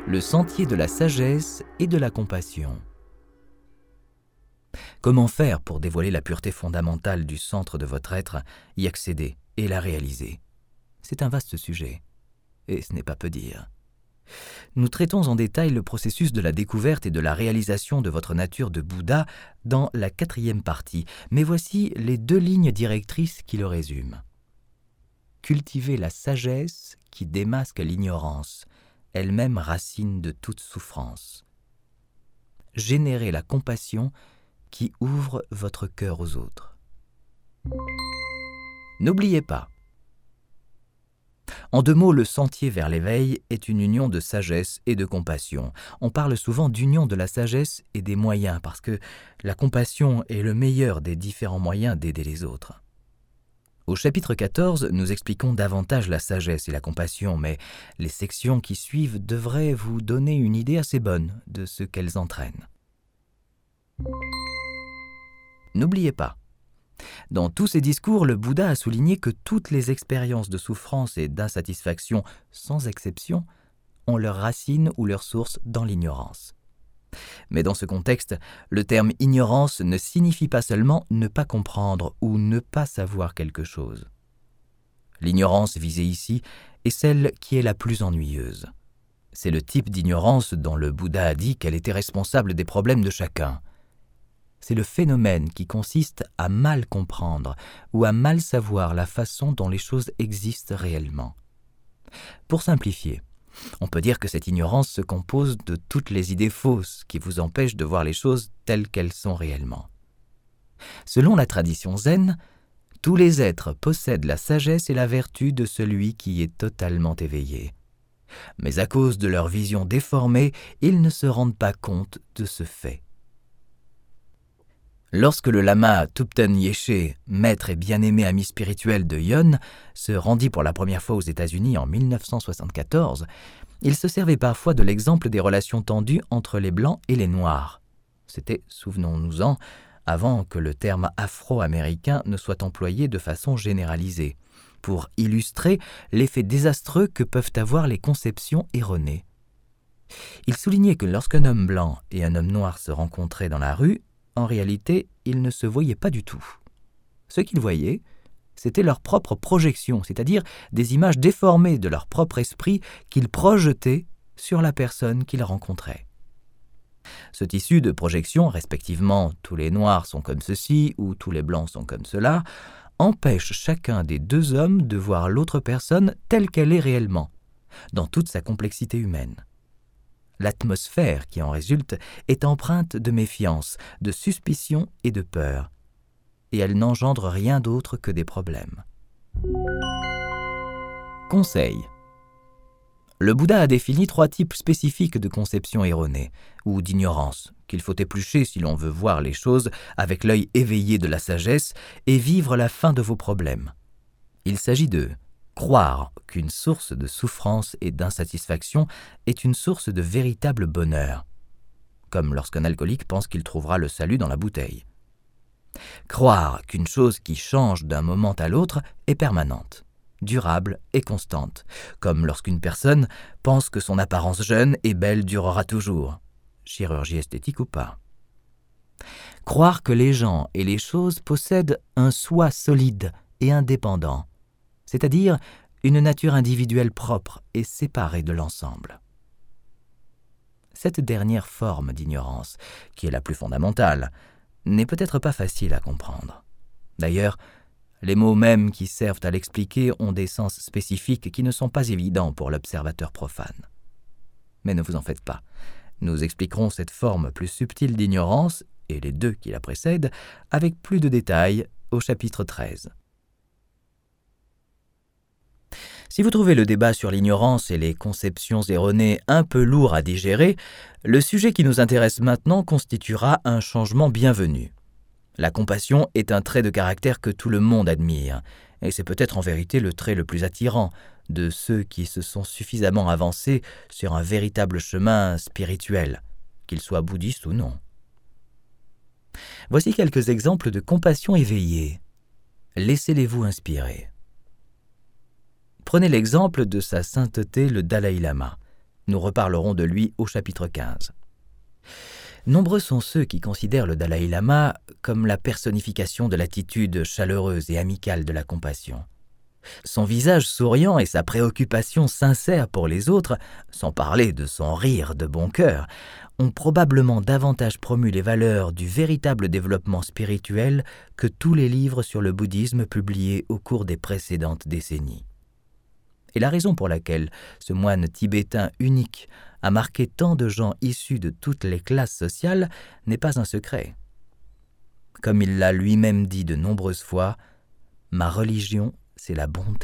le sentier de la sagesse et de la compassion. Comment faire pour dévoiler la pureté fondamentale du centre de votre être, y accéder et la réaliser? C'est un vaste sujet, et ce n'est pas peu dire. Nous traitons en détail le processus de la découverte et de la réalisation de votre nature de Bouddha dans la 4e partie, mais voici les 2 lignes directrices qui le résument. Cultiver la sagesse qui démasque l'ignorance, elle-même racine de toute souffrance. Générer la compassion qui ouvre votre cœur aux autres. N'oubliez pas. En 2 mots, le sentier vers l'éveil est une union de sagesse et de compassion. On parle souvent d'union de la sagesse et des moyens parce que la compassion est le meilleur des différents moyens d'aider les autres. Au chapitre 14, nous expliquons davantage la sagesse et la compassion, mais les sections qui suivent devraient vous donner une idée assez bonne de ce qu'elles entraînent. N'oubliez pas, dans tous ses discours, le Bouddha a souligné que toutes les expériences de souffrance et d'insatisfaction, sans exception, ont leur racine ou leur source dans l'ignorance. Mais dans ce contexte, le terme « ignorance » ne signifie pas seulement ne pas comprendre ou ne pas savoir quelque chose. L'ignorance visée ici est celle qui est la plus ennuyeuse. C'est le type d'ignorance dont le Bouddha a dit qu'elle était responsable des problèmes de chacun. C'est le phénomène qui consiste à mal comprendre ou à mal savoir la façon dont les choses existent réellement. Pour simplifier, on peut dire que cette ignorance se compose de toutes les idées fausses qui vous empêchent de voir les choses telles qu'elles sont réellement. Selon la tradition zen, tous les êtres possèdent la sagesse et la vertu de celui qui est totalement éveillé. Mais à cause de leur vision déformée, ils ne se rendent pas compte de ce fait. Lorsque le lama Thubten Yeshe, maître et bien-aimé ami spirituel de Yon, se rendit pour la première fois aux États-Unis en 1974, il se servait parfois de l'exemple des relations tendues entre les Blancs et les Noirs. C'était, souvenons-nous-en, avant que le terme afro-américain ne soit employé de façon généralisée, pour illustrer l'effet désastreux que peuvent avoir les conceptions erronées. Il soulignait que lorsqu'un homme blanc et un homme noir se rencontraient dans la rue, en réalité, ils ne se voyaient pas du tout. Ce qu'ils voyaient, c'était leur propre projection, c'est-à-dire des images déformées de leur propre esprit qu'ils projetaient sur la personne qu'ils rencontraient. Ce tissu de projection, respectivement « tous les noirs sont comme ceci » ou « tous les blancs sont comme cela », empêche chacun des 2 hommes de voir l'autre personne telle qu'elle est réellement, dans toute sa complexité humaine. L'atmosphère qui en résulte est empreinte de méfiance, de suspicion et de peur, et elle n'engendre rien d'autre que des problèmes. Conseil. Le Bouddha a défini 3 types spécifiques de conceptions erronées, ou d'ignorance, qu'il faut éplucher si l'on veut voir les choses avec l'œil éveillé de la sagesse et vivre la fin de vos problèmes. Il s'agit de croire qu'une source de souffrance et d'insatisfaction est une source de véritable bonheur, comme lorsqu'un alcoolique pense qu'il trouvera le salut dans la bouteille. Croire qu'une chose qui change d'un moment à l'autre est permanente, durable et constante, comme lorsqu'une personne pense que son apparence jeune et belle durera toujours, chirurgie esthétique ou pas. Croire que les gens et les choses possèdent un soi solide et indépendant, c'est-à-dire une nature individuelle propre et séparée de l'ensemble. Cette dernière forme d'ignorance, qui est la plus fondamentale, n'est peut-être pas facile à comprendre. D'ailleurs, les mots mêmes qui servent à l'expliquer ont des sens spécifiques qui ne sont pas évidents pour l'observateur profane. Mais ne vous en faites pas, nous expliquerons cette forme plus subtile d'ignorance, et les 2 qui la précèdent, avec plus de détails au chapitre 13. Si vous trouvez le débat sur l'ignorance et les conceptions erronées un peu lourd à digérer, le sujet qui nous intéresse maintenant constituera un changement bienvenu. La compassion est un trait de caractère que tout le monde admire, et c'est peut-être en vérité le trait le plus attirant de ceux qui se sont suffisamment avancés sur un véritable chemin spirituel, qu'ils soient bouddhistes ou non. Voici quelques exemples de compassion éveillée. Laissez-les-vous inspirer. Prenez l'exemple de sa sainteté le Dalaï Lama, Nous reparlerons de lui au chapitre 15. Nombreux sont ceux qui considèrent le Dalai Lama comme la personnification de l'attitude chaleureuse et amicale de la compassion. Son visage souriant et sa préoccupation sincère pour les autres, sans parler de son rire de bon cœur, ont probablement davantage promu les valeurs du véritable développement spirituel que tous les livres sur le bouddhisme publiés au cours des précédentes décennies. Et la raison pour laquelle ce moine tibétain unique a marqué tant de gens issus de toutes les classes sociales n'est pas un secret. Comme il l'a lui-même dit de nombreuses fois, « Ma religion, c'est la bonté. »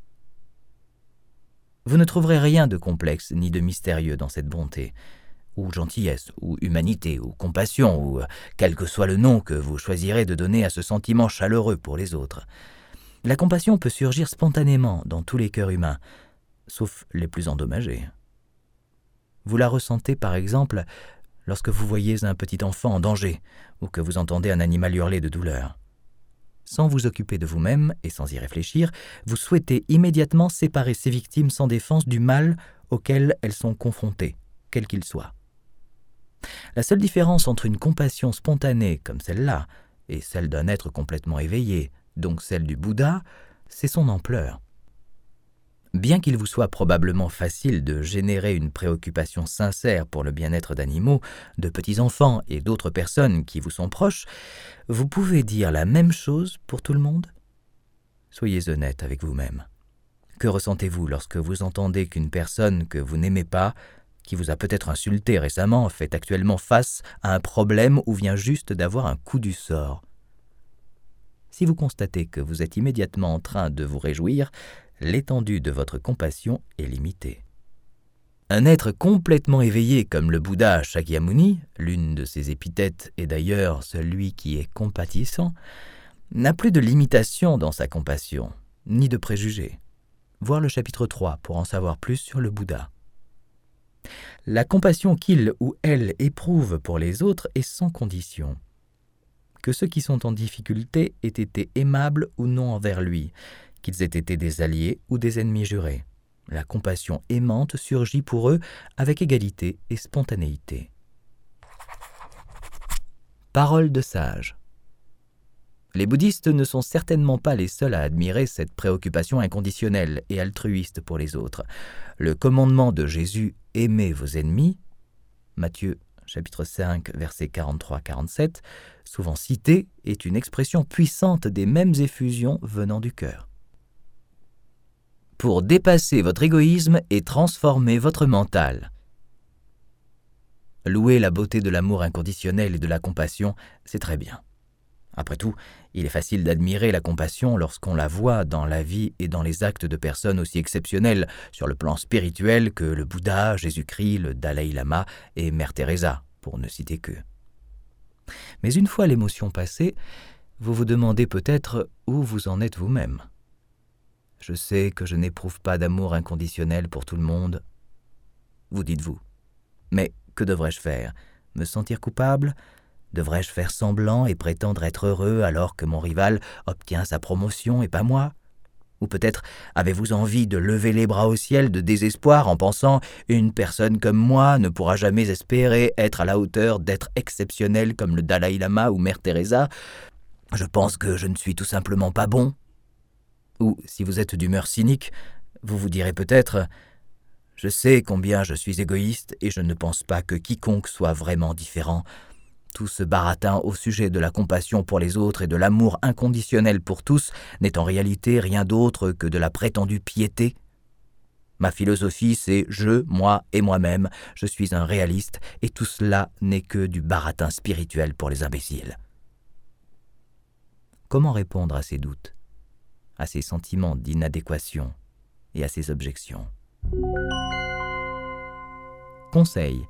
Vous ne trouverez rien de complexe ni de mystérieux dans cette bonté, ou gentillesse, ou humanité, ou compassion, ou quel que soit le nom que vous choisirez de donner à ce sentiment chaleureux pour les autres. La compassion peut surgir spontanément dans tous les cœurs humains, sauf les plus endommagés. Vous la ressentez par exemple lorsque vous voyez un petit enfant en danger ou que vous entendez un animal hurler de douleur. Sans vous occuper de vous-même et sans y réfléchir, vous souhaitez immédiatement séparer ces victimes sans défense du mal auquel elles sont confrontées, quel qu'il soit. La seule différence entre une compassion spontanée comme celle-là et celle d'un être complètement éveillé, donc celle du Bouddha, c'est son ampleur. Bien qu'il vous soit probablement facile de générer une préoccupation sincère pour le bien-être d'animaux, de petits-enfants et d'autres personnes qui vous sont proches, vous pouvez dire la même chose pour tout le monde ? Soyez honnête avec vous-même. Que ressentez-vous lorsque vous entendez qu'une personne que vous n'aimez pas, qui vous a peut-être insulté récemment, fait actuellement face à un problème ou vient juste d'avoir un coup du sort ? Si vous constatez que vous êtes immédiatement en train de vous réjouir, l'étendue de votre compassion est limitée. Un être complètement éveillé comme le Bouddha Shakyamuni, l'une de ses épithètes est d'ailleurs celui qui est compatissant, n'a plus de limitation dans sa compassion, ni de préjugés. Voir le chapitre 3 pour en savoir plus sur le Bouddha. La compassion qu'il ou elle éprouve pour les autres est sans condition. Que ceux qui sont en difficulté aient été aimables ou non envers lui, qu'ils aient été des alliés ou des ennemis jurés. La compassion aimante surgit pour eux avec égalité et spontanéité. Parole de sage. Les bouddhistes ne sont certainement pas les seuls à admirer cette préoccupation inconditionnelle et altruiste pour les autres. Le commandement de Jésus « Aimez vos ennemis » Matthieu chapitre 5, versets 43-47, souvent cité, est une expression puissante des mêmes effusions venant du cœur. Pour dépasser votre égoïsme et transformer votre mental. Louer la beauté de l'amour inconditionnel et de la compassion, c'est très bien. Après tout, il est facile d'admirer la compassion lorsqu'on la voit dans la vie et dans les actes de personnes aussi exceptionnelles sur le plan spirituel que le Bouddha, Jésus-Christ, le Dalai Lama et Mère Teresa, pour ne citer qu'eux. Mais une fois l'émotion passée, vous vous demandez peut-être où vous en êtes vous-même. Je sais que je n'éprouve pas d'amour inconditionnel pour tout le monde. Vous dites-vous. Mais que devrais-je faire ? Me sentir coupable ? Devrais-je faire semblant et prétendre être heureux alors que mon rival obtient sa promotion et pas moi ? Ou peut-être avez-vous envie de lever les bras au ciel de désespoir en pensant « Une personne comme moi ne pourra jamais espérer être à la hauteur d'être exceptionnel comme le Dalai Lama ou Mère Teresa. Je pense que je ne suis tout simplement pas bon. » Ou, si vous êtes d'humeur cynique, vous vous direz peut-être « Je sais combien je suis égoïste et je ne pense pas que quiconque soit vraiment différent. Tout ce baratin au sujet de la compassion pour les autres et de l'amour inconditionnel pour tous n'est en réalité rien d'autre que de la prétendue piété. Ma philosophie, c'est je, moi et moi-même. Je suis un réaliste et tout cela n'est que du baratin spirituel pour les imbéciles. » Comment répondre à ces doutes, à ces sentiments d'inadéquation et à ces objections ? Conseil.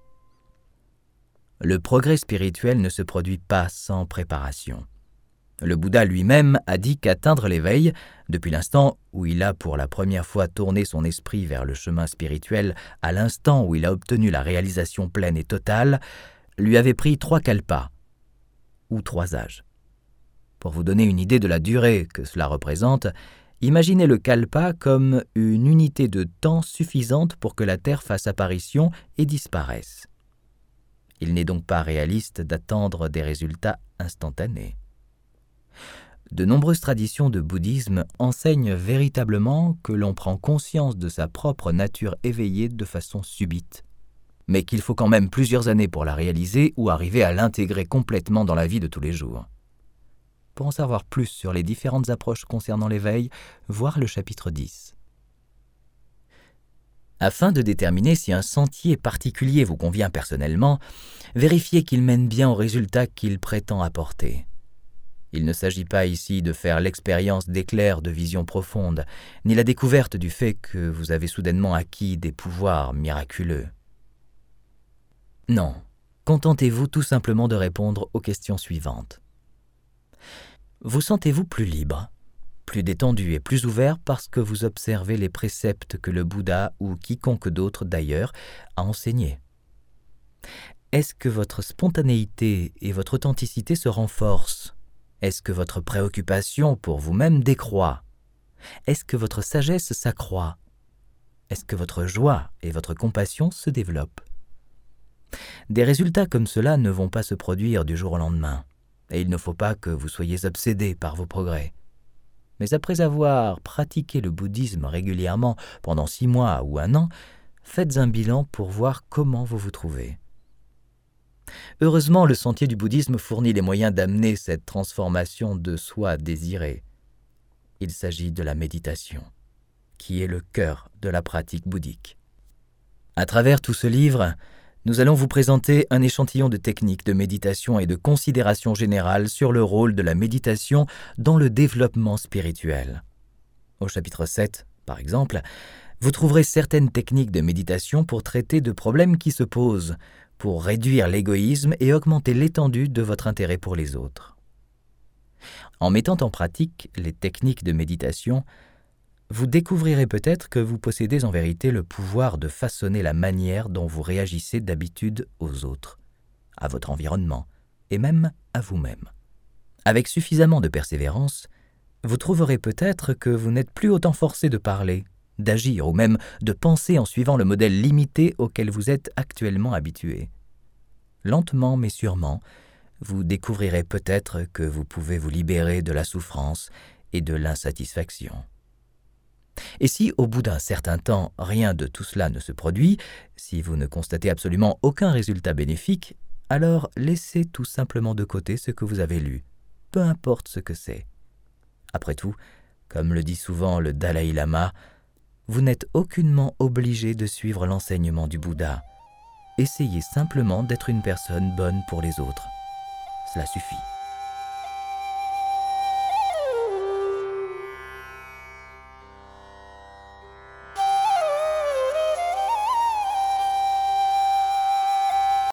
Le progrès spirituel ne se produit pas sans préparation. Le Bouddha lui-même a dit qu'atteindre l'éveil, depuis l'instant où il a pour la première fois tourné son esprit vers le chemin spirituel à l'instant où il a obtenu la réalisation pleine et totale, lui avait pris 3 kalpas, ou 3 âges. Pour vous donner une idée de la durée que cela représente, Imaginez le kalpa comme une unité de temps suffisante pour que la Terre fasse apparition et disparaisse. Il n'est donc pas réaliste d'attendre des résultats instantanés. De nombreuses traditions de bouddhisme enseignent véritablement que l'on prend conscience de sa propre nature éveillée de façon subite, mais qu'il faut quand même plusieurs années pour la réaliser ou arriver à l'intégrer complètement dans la vie de tous les jours. Pour en savoir plus sur les différentes approches concernant l'éveil, voir le chapitre 10. Afin de déterminer si un sentier particulier vous convient personnellement, vérifiez qu'il mène bien au résultat qu'il prétend apporter. Il ne s'agit pas ici de faire l'expérience d'éclairs de vision profonde, ni la découverte du fait que vous avez soudainement acquis des pouvoirs miraculeux. Non, contentez-vous tout simplement de répondre aux questions suivantes. Vous sentez-vous plus libre, plus détendu et plus ouvert parce que vous observez les préceptes que le Bouddha ou quiconque d'autre d'ailleurs a enseignés? Est-ce que votre spontanéité et votre authenticité se renforcent? Est-ce que votre préoccupation pour vous-même décroît? Est-ce que votre sagesse s'accroît? Est-ce que votre joie et votre compassion se développent? Des résultats comme cela ne vont pas se produire du jour au lendemain, et il ne faut pas que vous soyez obsédé par vos progrès. Mais après avoir pratiqué le bouddhisme régulièrement pendant 6 mois ou 1 an, faites un bilan pour voir comment vous vous trouvez. Heureusement, le sentier du bouddhisme fournit les moyens d'amener cette transformation de soi désirée. Il s'agit de la méditation, qui est le cœur de la pratique bouddhique. À travers tout ce livre, nous allons vous présenter un échantillon de techniques de méditation et de considérations générales sur le rôle de la méditation dans le développement spirituel. Au chapitre 7, par exemple, vous trouverez certaines techniques de méditation pour traiter de problèmes qui se posent, pour réduire l'égoïsme et augmenter l'étendue de votre intérêt pour les autres. En mettant en pratique les techniques de méditation, vous découvrirez peut-être que vous possédez en vérité le pouvoir de façonner la manière dont vous réagissez d'habitude aux autres, à votre environnement et même à vous-même. Avec suffisamment de persévérance, vous trouverez peut-être que vous n'êtes plus autant forcé de parler, d'agir ou même de penser en suivant le modèle limité auquel vous êtes actuellement habitué. Lentement mais sûrement, vous découvrirez peut-être que vous pouvez vous libérer de la souffrance et de l'insatisfaction. Et si au bout d'un certain temps, rien de tout cela ne se produit, si vous ne constatez absolument aucun résultat bénéfique, alors laissez tout simplement de côté ce que vous avez lu, peu importe ce que c'est. Après tout, comme le dit souvent le Dalaï Lama, vous n'êtes aucunement obligé de suivre l'enseignement du Bouddha. Essayez simplement d'être une personne bonne pour les autres. Cela suffit.